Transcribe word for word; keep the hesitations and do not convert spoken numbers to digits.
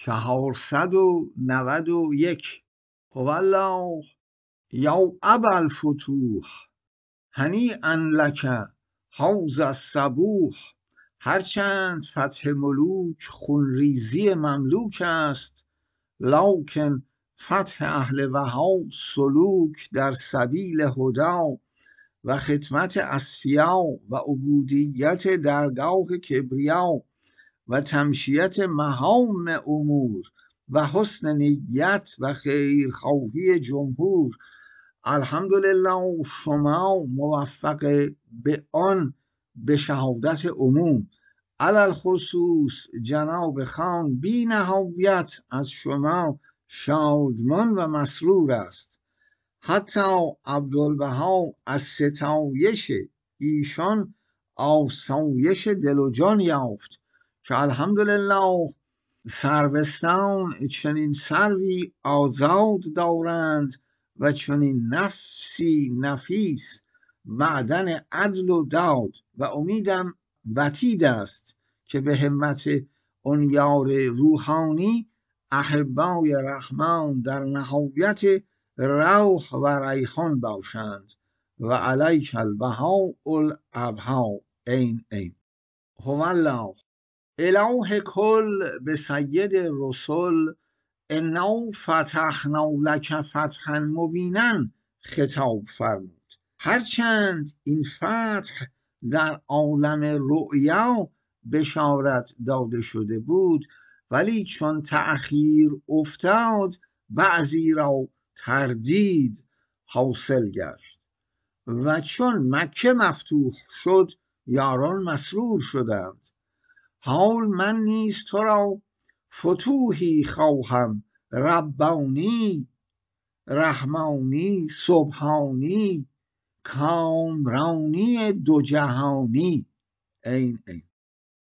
چهارصد و نود و یک. هوالله یا ابوالفتوح هنیئا لک هذا الصبوح. هرچند فتح ملوک خونریزی مملوک است، لکن فتح اهل وها سلوک در سبیل هدی و خدمت اصفیا و عبودیت درگاه کبریا و تمشیت مهام امور و حسن نیت و خیرخواهی جمهور. الحمدلله شما موفق به آن به شهادت عموم. علل خصوص جناب خان بی نهایت از شما شادمان و مسرور است. حتی عبدالبها از ستایش ایشان آسایش دل و جان یافت که الحمدلله سروستان چنین سروی آزاد دارند و چنین نفسی نفیس معدن عدل و داد و امیدم وتید است که به همت اون یار روحانی احبای رحمان در نهایت روح و ریحان باشند و علیک البهاء الابها. این این هوالله اله کل به سید رسول انا فتحنا لک فتحا مبینا خطاب فرمود. هرچند این فتح در عالم رؤیا بشارت داده شده بود، ولی چون تأخیر افتاد بعضی را تردید حاصل گشت و چون مکه مفتوح شد یاران مسرور شدند. حال من نیز تو را فتوحی خواهم، ربانی رحمانی سبحانی کامرانی دو جهانی. این این